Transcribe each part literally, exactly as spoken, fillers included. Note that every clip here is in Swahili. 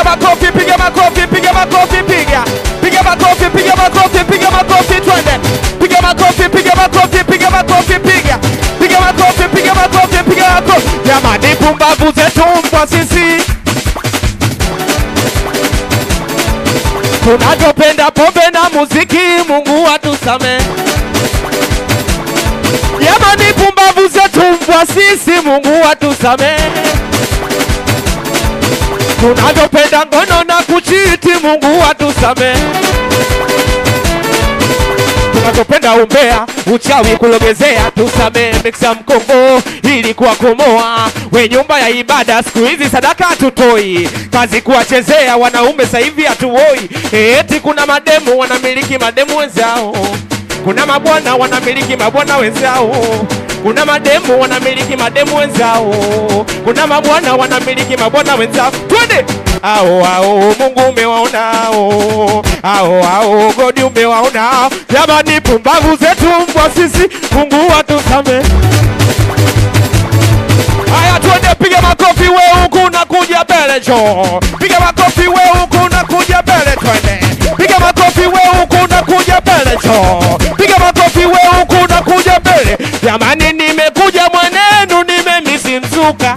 piga makofi, piga makofi, piga makofi, piga. Piga makofi, piga makofi, piga makofi, twende. Piga makofi, piga makofi, piga makofi, piga. Piga makofi, piga makofi, piga makofi. Jamani pumbavu zetu mbwa sisi. Tunatopenda pombe na muziki, Mungu atusamee. Jamani pumbavu zetu mbwa sisi, Mungu atusamee. Tunatopenda ngono na kuchiti, Mungu atusamee. Tunatopenda umbea, uchawi kulogezea, tusamee. Mixa mkongo ili kuwakomoa, we nyumba ya ibada siku hizi sadaka tutoi. Kazi kuwachezea wanaume sasa hivi hatuoi. Eti kuna mademu wanamiliki mademu wenzao, kuna mabwana wanamiliki mabwana wenzao, kuna mademu wanamiliki mademu wenzao, kuna mabwana wanamiliki mabwana wenzao. Twende! Ao ao Mungu umewaonao, ao ao God umewaonao. Jamani pumbavu zetu mbwa sisi, Mungu atusamee. Haya twende, piga makofi we huku na kuja mbele jo. Piga makofi we huku na kuja mbele twende. Piga makofi we huku na kuja mbele jo. Piga makofi we huku na kuja mbele. Jamani nimekuja mwenenu, nimemisi mzuka.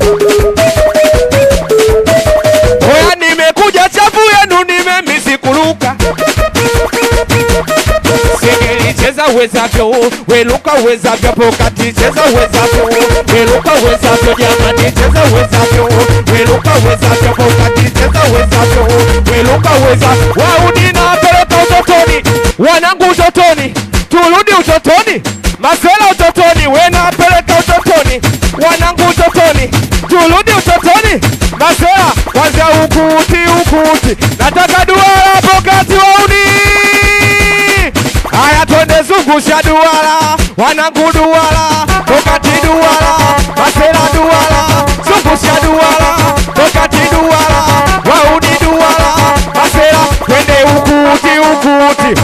Oya nimekuja chafu yenu, nimemisi kuruka. Singeli cheza wezavyo, weluka wezavyo, pokati cheza wezavyo, weluka wezavyo. Jamani cheza wezavyo, weluka wezavyo, pokati cheza wezavyo, weluka wezavyo. Wauni na peleka utotoni, wanangu utotoni, turudi utotoni. Masela utotoni, wena peleka utotoni, wanangu utotoni, turudi utotoni. Masela kwanza ukuti ukuti, nataka duara pokati wauni. Haya twende zungusha duara, wanangu duara, pokati duara, masela duara, zungusha duara, pokati duara, wauni duara, masela twende ukuti ukuti,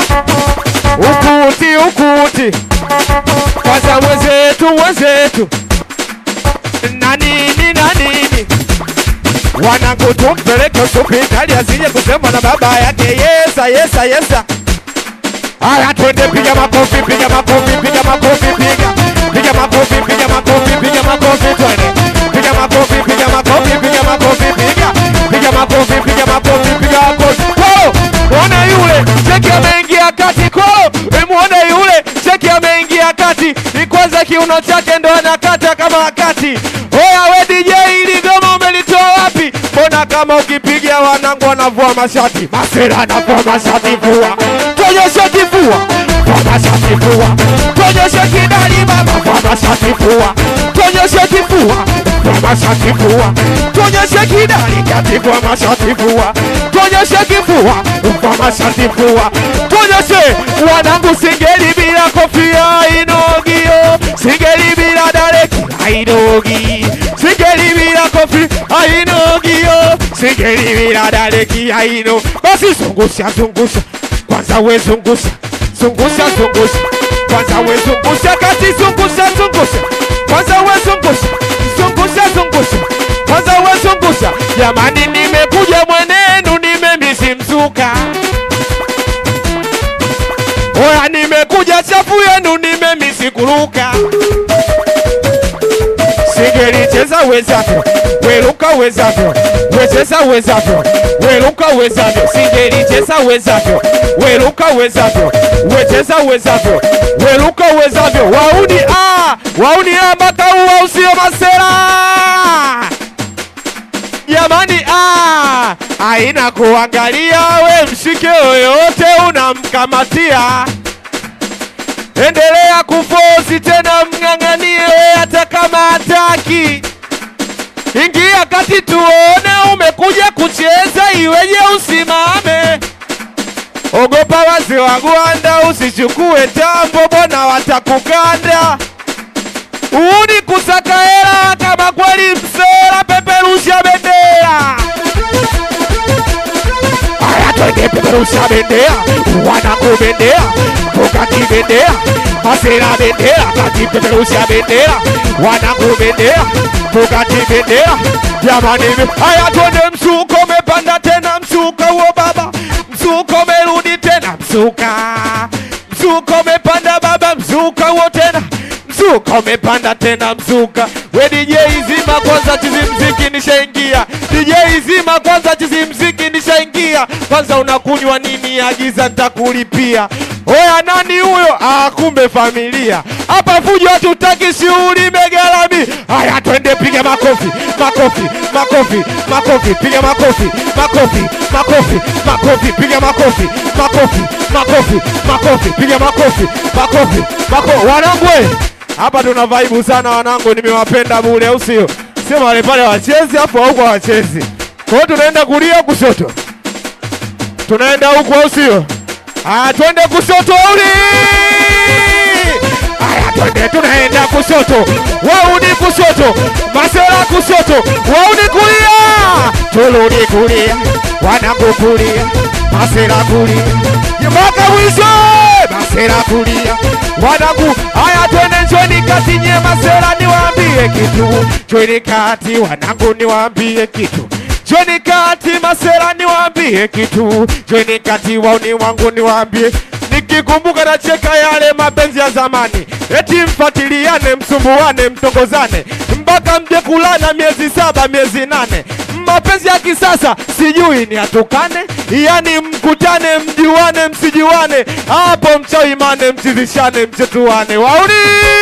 ukuti ukuti. Kwanza wenzetu wenzetu, na nini na nini, wanangu tumpeleke hospitali asije kusema na baba yake. Yesa yesa yesa. Haya twende, piga makofi, piga makofi, piga makofi, piga. Piga makofi, piga makofi, piga makofi, twende. Piga makofi, piga makofi, piga makofi, piga. Piga makofi, piga makofi, piga makofi. Kolo, muone yule, cheki ameingia kati. Kolo, muone yule, cheki ameingia kati. Ni kwanza kiuno chake ndo anakata kama wakati. Oya we D J, ili goma umelitoa wapi? Mbona kama ukipigia wanangu wanavua mashati? Masela anavua mashati, vua. Tonyesha kifua, vua mashati, vua. Tonyesha kidali mama, vua mashati, vua. Tonyesha kifua, vua mashati, vua. Tonyesha kidali kati, vua mashati, vua. Tonyesha kifua, vua mashati, vua. Tonyesha wanangu singeli bila kofia inogio, singeli bila dareki hainogi, singeli bila kofi hainogio, singeli bila dareki haino. Basi zungusha zungusha, kwanza we zungusha, zungusha zungusha, kwanza we zungusha kati, zungusha zungusha, kwanza we zungusha, zungusha zungusha, kwanza we zungusha. Jamani nimekuja mwenenu, nimemisi mzuka. Oya nimekuja chafu yenu, nimemisi kuruka. Singeli cheza wezavyo, weluka wezavyo, wecheza wezavyo, weluka wezavyo. Singeli cheza wezavyo, weluka wezavyo, wecheza wezavyo, weluka wezavyo. Wauni ah, wauni ah, mpaka uwa usio masela. Jamani ah, haina kuangalia, we mshike yoyote unamkamatia. Endelea kufosi tena mng'ang'anie hata kama hataki. Ingia kati tuone umekuja kucheza, iweje usimame. Ogopa wazi wa Gwanda, usichukue tambo bona watakukanda. Uni kusaka hela kama kweli msela, peperusha bendera. Aya twende peperusha bendera, wanangu bendera, pokati bendera, masela bendera, kati peperusha bendera, wanangu bendera, pokati bendera. Jamani aya twende msuko umepanda mzuka. Mzuka umepanda baba, mzuka huo tena. Mzuka umepanda tena mzuka. We D J zima kwanza chizi mziki nishaingia. D J zima kwanza chizi mziki nishaingia. Kwanza unakunywa nini agiza nitakulipia. Oya nani huyo? Ah kumbe familia. Hapa fujo hatutaki shughuli megalami. Haya twende piga makofi, makofi, makofi, makofi, piga makofi, makofi, makofi, makofi, piga makofi, makofi, makofi, makofi, piga makofi, makofi, makofi. Wanangu hapa tuna vibe sana wanangu, nimewapenda bure au sio? Sema wale pale wachezi hapo huko wachezi. Kwa hiyo tunaenda kulia kushoto. Tunaenda huko au sio? Ah twende kushoto uli. Aya twende tunaenda kushoto. Wao ni kushoto. Masela kushoto. Wao ni kulia. Turudi kulia. Wanangu kulia. Masela kulia. Mpaka mwisho. Masela kulia. Wanangu haya twende njoni kati nye masela niwaambie kitu. Njoni kati wanangu niwaambie kitu. Njoni kati masela niwaambie kitu. Njoni kati wauni wangu niwaambie. Nikikumbuka na cheka yale mapenzi ya zamani. Eti mfatiliane, msumbuane, mtongozane. Mpaka mje kulana miezi saba, miezi nane. Mapenzi ya kisasa sijui ni atukane. Yani mkutane, mjuane, msijuane. Hapo mchaimane, mchizishane, mchetuane. Wauni!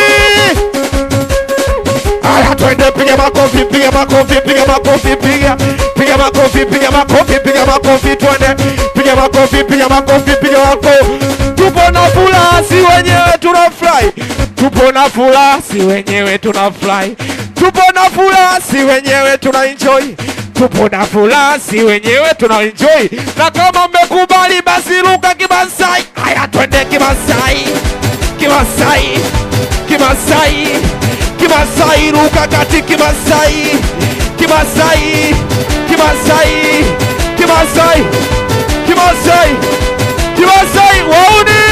Aya twende piga makofi, piga makofi, piga makofi, piga. Piga makofi, piga makofi, piga makofi, twende. Piga makofi, piga makofi, piga makofi. Tupo na furaha si wenyewe tunafurahi. Tupo na furaha si wenyewe tunafurahi. Tupo na furaha si wenyewe tunaenjoy. Tupo na furaha si wenyewe tunaenjoy. Na kama mmekubali basi ruka Kimasai. Haya twende Kimasai. Kimasai. Kimasai. Kimasai ruka kati Kimasai. Kimasai. Kimasai. Kimasai. Kimasai. Kimasai wauni.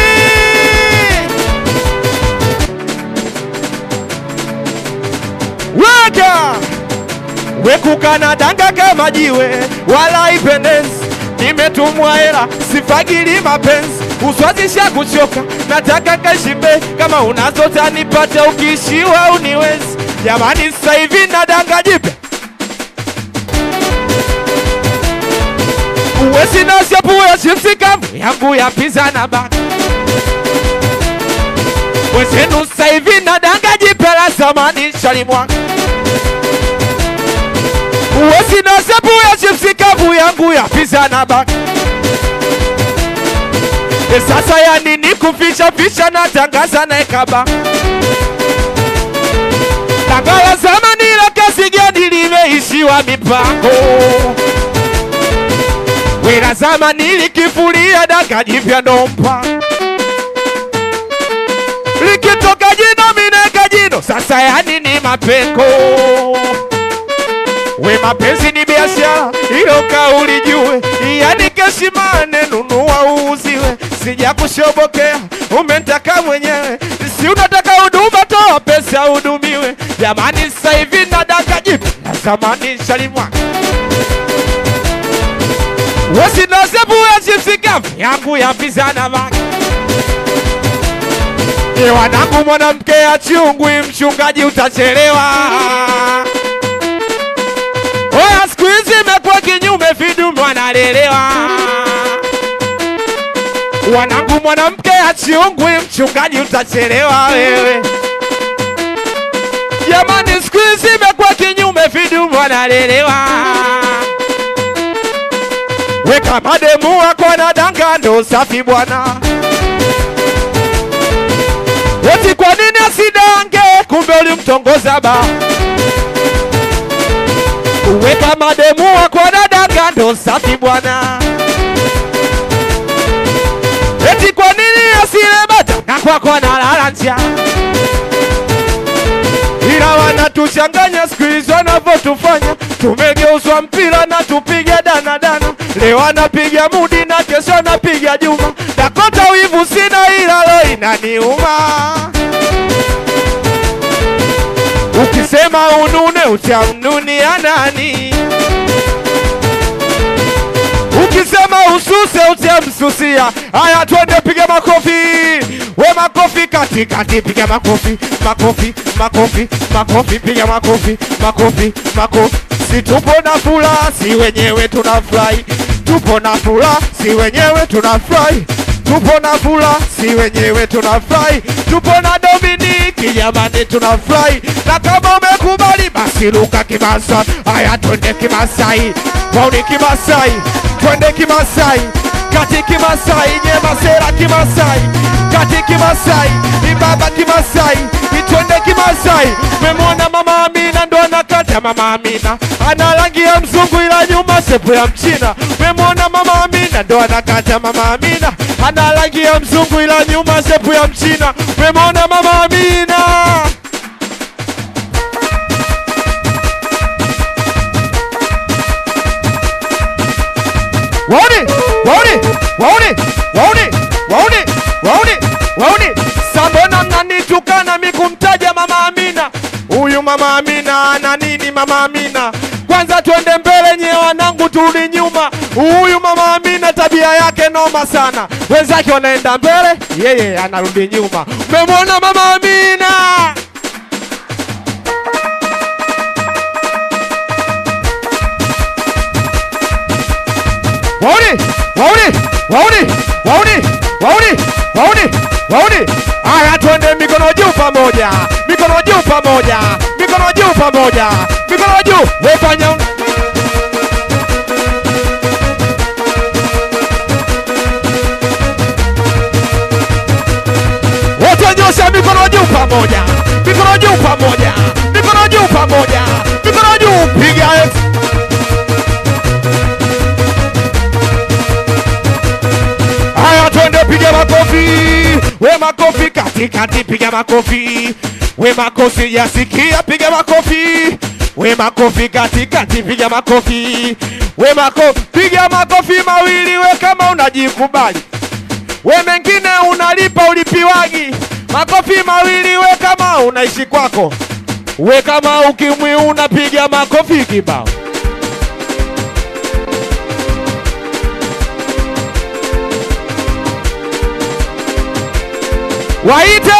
Weka wekukana danga kama jiwe wala ipendezi. Nimetumwa hela sifagili mapenzi. Uswazisha kuchoka nataka kashimbe. Kama unazota nipate ukishiwa uniwezi. Jamani sasa hivi na danga jipe. Uwezi na siapu ya chipsi kavu yangu ya pizza na baka. Wezenu sasa hivi na danga jipe la zamani shalimwa. Uwezi na siapu ya chipsi kavu yangu ya pizza na baka. E sasa ya nini kuficha ficha na tangaza na ekaba. Tangala zamani la kasi gani limeishiwa mipango. Wela zamani likifulia danga jipya nompa. Likitoka jino mineka jino sasa ya nini mapengo. We mapenzi ni biashara ilo kauli jue. Yani keshimane nunua uuziwe. Sija kushobokea umentaka mwenyewe. Si unataka huduma toa pesa udumiwe. Jamani sasa hivi na danga jipya na zamani shalimwa. Wesi na sebu ya chipsi kavu yangu ya pizza na baka. Ni wanangu mwanamke ya chungwi mchungaji utachelewa. Oya siku hizi imekuwa kinyume vidume wanalelewa. Wanangu mwanamke ya chungwi mchungaji utachelewa wewe. Jamani siku hizi imekuwa kinyume vidume wanalelewa. Weka mademu wako na danga ndo safi bwana. Eti kwa nini asidange kumbe ulimtongoza ba. Weka mademu wako na danga ndo safi bwana. Eti kwa nini asilebata na kwa kwa na lalanja. Ila wanatuchanganya siku hizo wanavyotufanya. Tumegeuzwa mpira na tupige dana dana. Leo anapiga Mudi na kesho anapiga Juma. Dakota wivu sina ila lo inaniuma. Ukisema unune utamnunia nani? Ukisema umsuse utemsusia. Haya twende piga makofi. We makofi kati kati piga makofi. Makofi, makofi, makofi piga makofi. Makofi, makofi. Si tupo na furaha, si wenyewe tunafurahi. Tupo na furaha, si wenyewe tunafurahi. Tupo na furaha, si wenyewe tunafurahi. Tupo na Dominiki, jamani tunafurahi. Na kama umekubali basi ruka Kimasai. Haya twende Kimasai. Wauni Kimasai. Twende Kimasai. Kati Kimasai, nyema sera Kimasai. Kati Kimasai, ni baba Kimasai. Twende Kimasai. Memwona Mama Amina ndo anakata Mama Amina. Ana rangi ya mzungu ila nyuma shepu ya mchina. Memwona Mama Amina ndo anakata Mama Amina. Ana rangi ya mzungu ila nyuma shepu ya mchina. Memwona Mama Amina. Wauni, wauni, wauni, wauni, wauni, wauni, wauni. Sambona mnanitukana mikumtaja Mama Amina. Huyu Mama Amina ana nini Mama Amina? Kwanza twende mbele nye wanangu turudi nyuma. Huyu Mama Amina tabia yake noma sana. Wenzake wanaenda mbele, yeye anarudi nyuma. Umemwona Mama Amina? Wauni, wauni, wauni, wauni, wauni, wauni, wauni. Haya twende mikono juu pamoja. Mikono juu pamoja. Mikono juu pamoja. Mikono juu. Wefanya wote nyosha mikono juu pamoja. Mikono juu pamoja. Mikono juu pamoja. Mikono juu piga X. Haya twende piga makofi. We makofi kati kati piga makofi. We makofi yasikia piga makofi. We makofi kati kati piga makofi. We makofi piga makofi mawili we kama unajikubali. We mengine unalipa ulipiwagi. Makofi mawili we kama unaishi kwako. We kama ukimwi unapiga makofi kibao. Waite!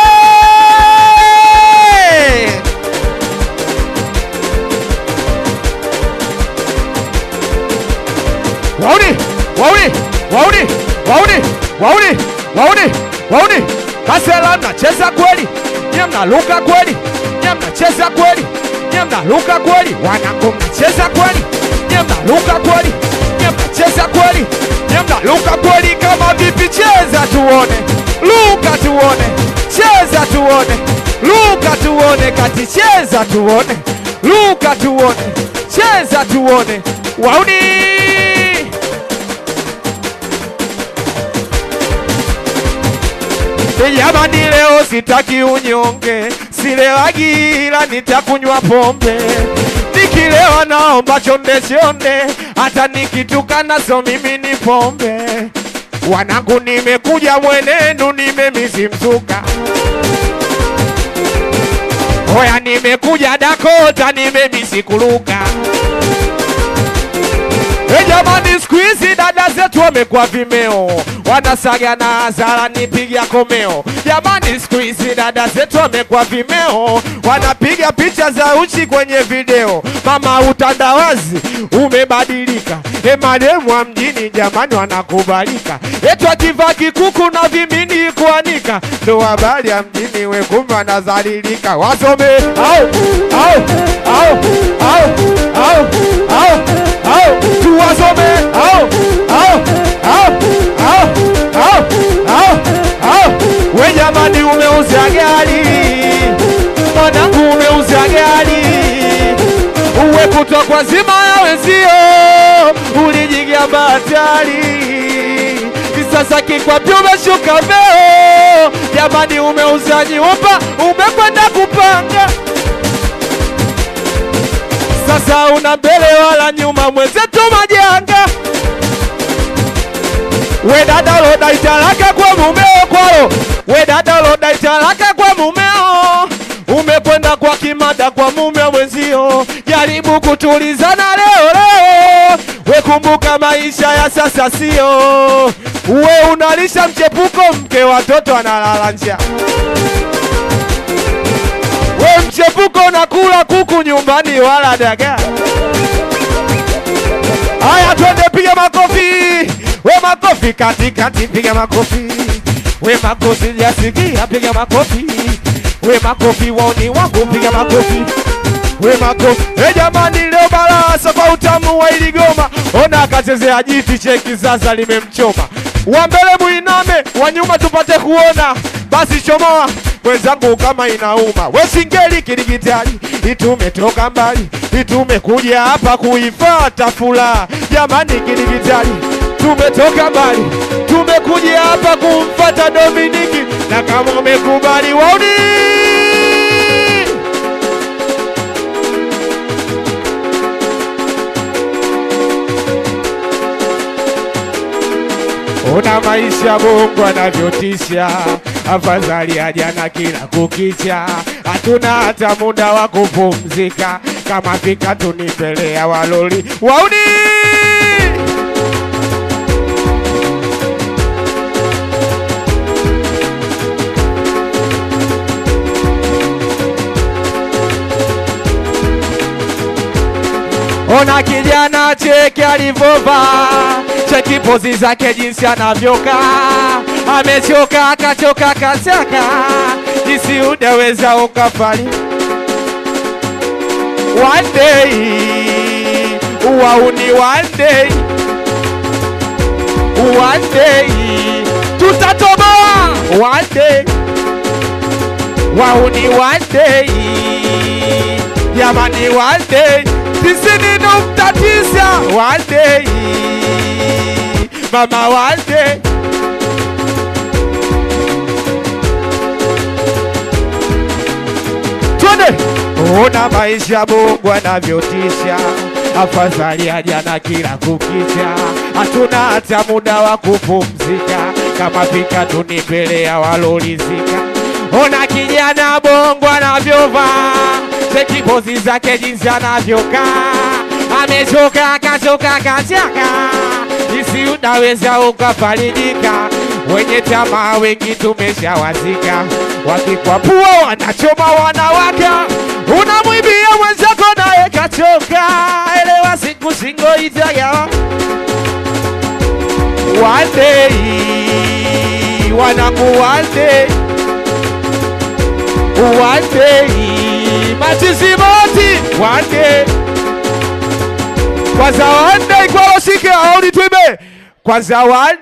Wauni! Wauni! Wauni! Wauni! Wauni! Wauni! Wauni! Kasela mnacheza kweli? Nye mnaluka kweli? Nye mnacheza kweli? Nye mnaluka kweli? Wanangu mnacheza kweli? Nye mnaluka kweli? Nye mnacheza kweli? Nye mnaluka kweli? Kama vipi cheza tuone? Luka tuone, cheza tuone. Luka tuone kati cheza tuone. Luka tuone, cheza tuone. Wauni! Jamani leo sitaki unyonge. Silewagi ila nitakunywa pombe. Nikilewa naomba chonde chonde. Hata nikitukana so mimi ni pombe. Wanangu nimekuja mwenenu nimemisi mzuka. Oya nimekuja Dakota nimemisi kuluka. E jamani siku hizi dada zetu wamekuwa vimeo. Wanasaga na Azara nipigia komeo. Jamani siku hizi dada zetu wamekuwa vimeo. Wanapiga picha za uchi kwenye video. Mama utandawazi umebadilika. E mademu wa mjini jamani wanakubalika. Etu akivaa kikuku na vimini kuanika. Ndo habari ya mjini we kumbe wanazalilika. Wasome au au au au au au au tuwasome au au au au au au au. We jamani umeuza gari. Mwanangu umeuza gari. Uwe kutwa kwa zima ya wenzio. Ulijigia batari. Sasa kikwapi umeshuka veo. Jamani umeuza nyumba. Umekwenda kupanga. Sasa una mbele wala nyuma mwenzetu majanga. We dada loda italaka kwa mumeo kwao. We dada loda italaka kwa mumeo. Umekwenda kwa kimada kwa mume mwenzio. Jaribu kutulizana leo leo. we kumbuka maisha ya sasa sio. We unalisha mchepuko mke watoto analala njaa. We mchepuko unakula kuku nyumbani wala dagaa. Haya twende piga makofi. We makofi katikati piga makofi. We makofi jasikia piga makofi. We makofi waoni wako piga makofi. We makofi. Hey jamani leo balasa kwa utamu wa iligoma. Ona akachezea jiti cheki sasa limemchoma. Wa mbele muiname, wa nyuma tupate kuona. Basi chomoa wenzangu kama inauma. We singeli kidigitali, itumetoka mbali. Itumekuja hapa kuifata fula. Jamani kidigitali, tumetoka mbali. Tumekuja hapa kumfata Dominiki. Na kama umekubali wauni. Ona maisha Mungu anavyotisha. Afadhali ajana kila kukicha. Hatuna hata muda wa kupumzika. Kama fika tunipelea waloli wauni. Ona kijana cheki alivova. Cheki pozi zake jinsi anavyoka. Amechoka akachoka kachaka. Jinsi udaweza ukafali. One day wauni one day. One day tutatoboa. One day wauni one day. Yamani one day. Tisini nukta tisa. One day mama one day. Twende. Ona maisha Mungu anavyotisha. Afadhali ajana kila kukicha. Hatuna hata muda wa kupumzika. Kama fika tunipelea walolizika. Ona kijana Mungu anavyovaa. Cheki pozi zake jinsi anavyoka. Amechoka akachoka kachaka. Jinsi unaweza ukafarijika. Wenye tamaa wengi tumeshawazika. Wakikwapua wanachoma wanawaka. Unamwibia mwenzako naye kachoka. Elewa siku singo itagawa. One day wanangu one day. One day Matizimoti one day. Kwanza one day kwa wasike haoni tuime. Kwanza one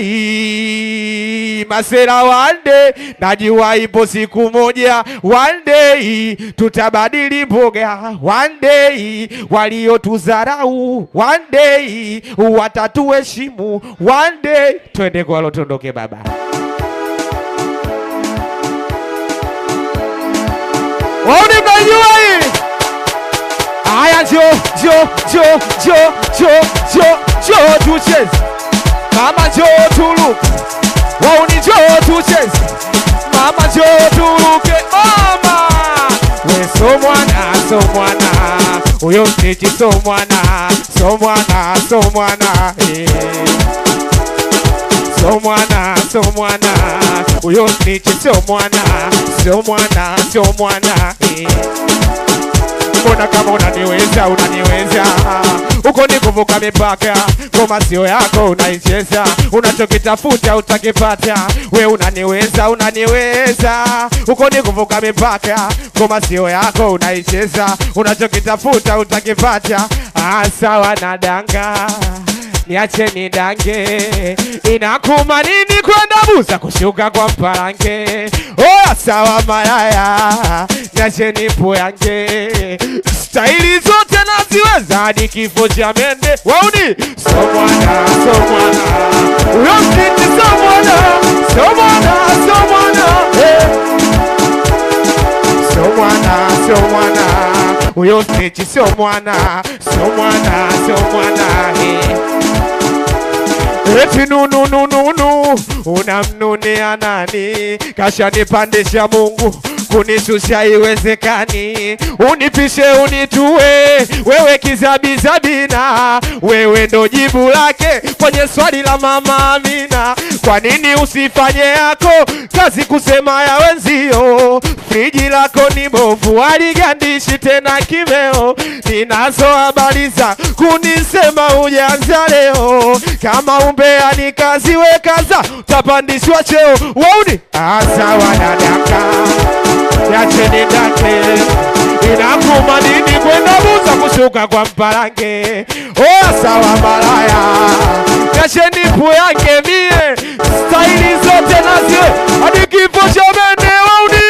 day masera one day. Najua ipo siku moja. One day tutabadili mboga. One day walio tuzarau. One day watatuheshimu. One day twende kwa lotondoke baba. Wauni mnajua hii. Aya jo jo jo jo jo jo jo tucheze. Mama jo tuluke. Wauni jo tucheze. Mama jo tuluke. Mama we so mwana so mwana. Uyo mtiji so mwana. So mwana so mwana eh. So mwana so mwana. Uyo mtiji so mwana. So mwana so mwana eh. Mbona kama unaniweza unaniweza. Uko ni kuvuka mipaka. Ngoma sio yako unaicheza. Unachokitafuta utakipata. We unaniweza unaniweza. Uko ni kuvuka mipaka. Ngoma sio yako unaicheza. Unachokitafuta utakipata. Ah sawa na danga. Niache ni dange. Inakuma nini kwenda buza kushuka kwa mparange. Oh sawa malaya. Niache ni poyange. Staili zote naziweza hadi kifo cha mende. Wauni so mwana so mwana. Uyo mtiti so mwana. So mwana so mwana hey. So mwana so mwana. Uyo mtiti so mwana. So mwana so mwana hey. Eti nunu nunu nunu. Unamnunea nani? Kasha nipandisha Mungu kunishusha iwezekani, unipishe unitue, wewe kizabizabina, wewe ndo jibu lake kwenye swali la mama Amina. Kwa nini usifanye yako kazi kusema ya wenzio? Friji lako ni bovu, haligandishi tena kimeo. Ninazo habari za kunisema hujaanza leo, kama umbea ni kazi we kaza, utapandishwa cheo. Wauni asa wanadaka yacheni dake, inakuma nini kwenda buza kushuka kwa mpalange. O sawa malaya yacheni puyange mie, staili zote naziwe hadi kifo cha mende. Wauni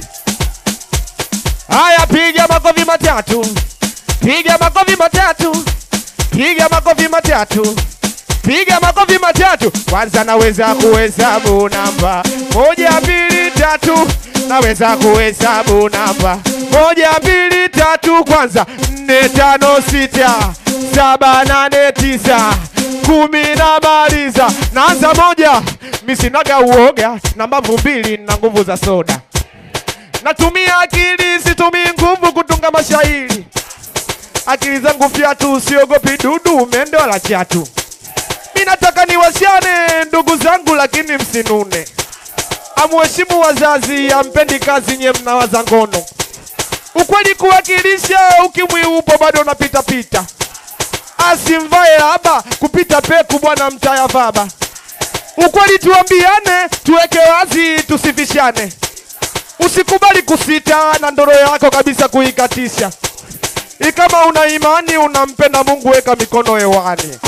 haya, piga makofi matatu, piga makofi matatu, piga makofi matatu, piga makofi matatu. Kwanza naweza kuhesabu namba moja mbili tatu, naweza kuhesabu namba moja mbili tatu. Kwanza nne tano sita saba nane tisa kumi na maliza. Naanza moja, misinaga uoga, namba mbili na nguvu za soda. Natumia akili, situmii nguvu kutunga mashairi. Akili zangu fiatu, siogopi dudu, umende wala chatu. Minataka niwasiane ndugu zangu, lakini msinune. Amuheshimu wazazi, ampendi kazi, nye mnawaza ngono. Ukweli kuwakilisha, ukimwi upo bado napita pita. Asimvae laba, kupita peku bwana mtaya vaba. Ukweli tuambiane, tuweke wazi, tusifishane. Usikubali kusita na ndoro yako kabisa kuikatisha. Ikama una imani unampenda Mungu, weka mikono hewani.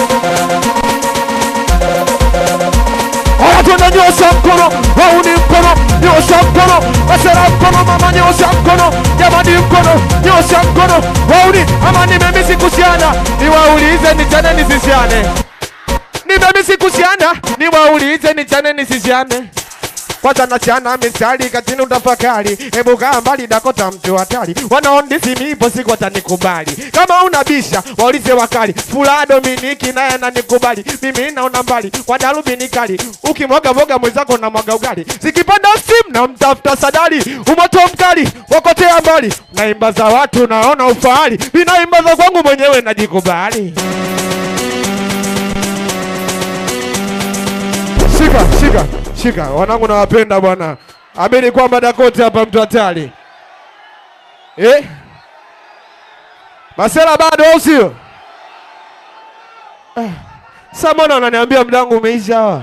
Oya tuende nyosha mkono, wauni mkono, nyosha mkono, masera mkono, mama nyosha mkono, jamani mkono, nyosha mkono, wauni. Ama nimemisi kusiana, niwaulize nichane nisisiane. Nimemisi kusiana, niwaulize nichane nisisiane. Kwanza nachana misali katini utafakari, ebu kaa mbali Dakota mtu hatari. Wanaondisi mipo siku watanikubali, kama unabisha waulize wakali. Fula Dominiki naye ananikubali, mimi naona mbali kwa darubi nikali. Ukimwaga boga mwenzako na mwaga ugali, zikipanda steam na mtafuta sadali. Umoto mkali wakotea mbali, naimba za watu naona ufahari, ninaimba za kwangu mwenyewe najikubali. Shika, shika, shika. Wanangu nawapenda bwana. Amini kwamba Dakota hapa mtu hatari. Eh? Masela bado au sio? Ah. Sasa mbona unaniambia mdangu umeisha hawa?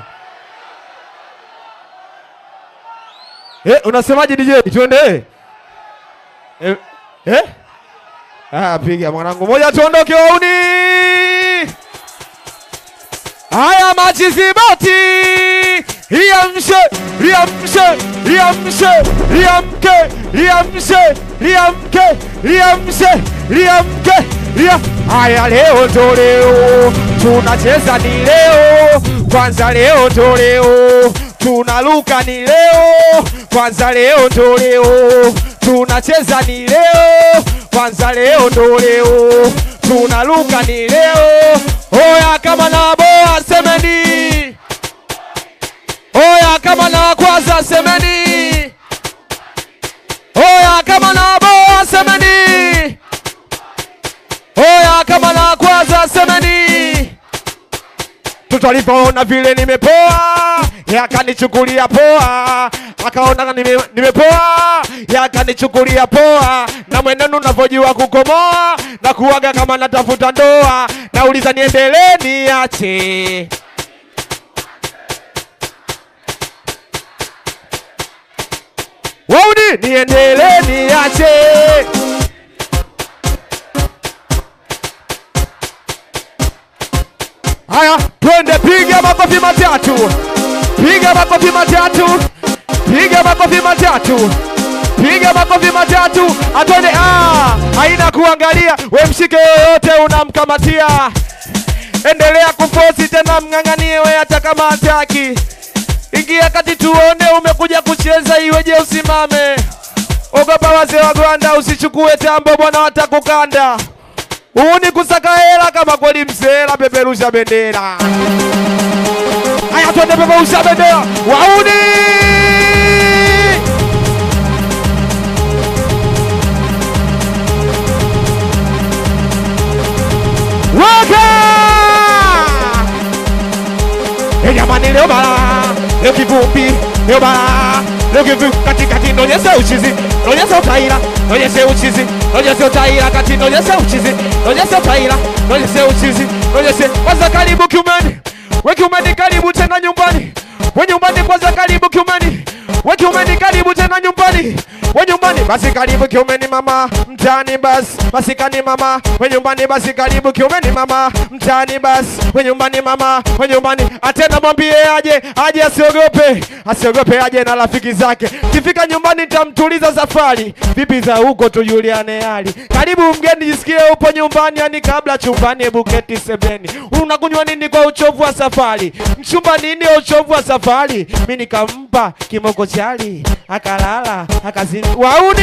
Eh, unasemaje D J? Tuende. Eh? Eh? Ah, piga mwanangu. Moja tuondoke wauni. Haya majizibati, riamshe, riamshe, riamshe, riamke, riamshe, riamke, riamshe, riamke, riam. Haya leo ndo leo, tunacheza ni leo, kwanza leo ndo leo, tunaluka ni leo, kwanza leo ndo leo, tunacheza ni leo, kwanza leo ndo leo, tunaluka ni leo. Oya kama na boa semeni, oya kama na kwanza semeni, oya kama na boa semeni, oya kama na kwanza semeni. Tutalipoona vile nimepoa, yakanichukulia poa. Akaona nime, nimepoa, yakanichukulia poa. Na mwenenu navojua kukomoa, na kuwaga kama natafuta ndoa. Nauliza niendelee niache, wauni niendelee niache. Haya twende, piga makofi matatu, piga makofi matatu, piga makofi matatu, piga makofi matatu. Atwende, ah, haina kuangalia, we mshike yoyote unamkamatia. Endelea kufosi tena mnganganie we hata kama hataki. Ingia kati tuone umekuja kucheza, iweje usimame. Ogopa wazee wa Gwanda, usichukue tambo bwana watakukanda. Uuni kusaka hela kama kweli msela, peperusha bendera. Haya twende peperusha bendera, wauni. Waka! Hey jamani leo bala, leo kivumbi, leo bala, leo kivumbi kati kati nonyeshe uchizi, nonyeshe utaila, nonyeshe uchizi, nonyeshe utaila kati nonyeshe uchizi, nonyeshe utaila, nonyeshe uchizi, nonyeshe kwanza karibu kiumeni, we kiumeni karibu tena nyumbani, we nyumbani kwanza karibu kiumeni, we kiumeni karibu tena nyumbani, we nyumbani basi karibu kiumeni mama, mtani basi, basi kani mama, we nyumbani basi karibu kiumeni mama, mtani basi, we nyumbani mama, we nyumbani, atena mwambie aje, aje asiogope, asiogope aje na rafiki zake, kifika nyumbani nitamtuliza safari, vipi za huko tujuliane hali, karibu mgeni jisikie upo nyumbani, yani kabla chumbani buketi sebeni, unakunywa nini kwa uchovu wa safari, mchumba nini uchovu wa safari, mimi nikampa kimoko chali, akalala, akazini, wauni!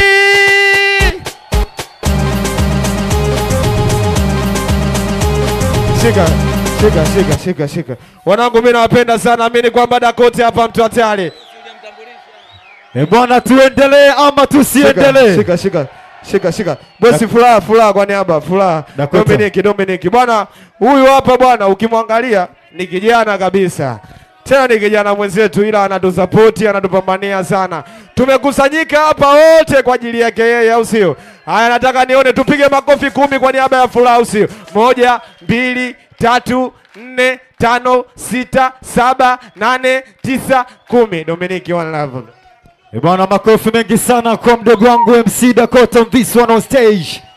Shika, shika, shika, shika, shika. Wanangu mimi nawapenda sana, mimi kwamba Dakote hapa mtu hatari. Eh bwana tuendelee ama tusiendelee? Shika, shika, shika, shika. Bosi furaha, furaha kwa niaba, furaha. Dominic, Dominic. Bwana huyu hapa bwana ukimwangalia ni kijana kabisa. Tena ni kijana mwenzetu ila anatuzapoti, anatupambania sana. Tumekusanyika hapa wote kwa ajili yake yeye au sio? Haya nataka nione tupige makofi kumi kwa niaba ya furaha au sio? Moja, mbili, tatu, nne, tano, sita, saba, nane, tisa, kumi. Dominic one love. Eh bwana makofi mengi sana kwa mdogo wangu M C Dakota Mviswa on stage.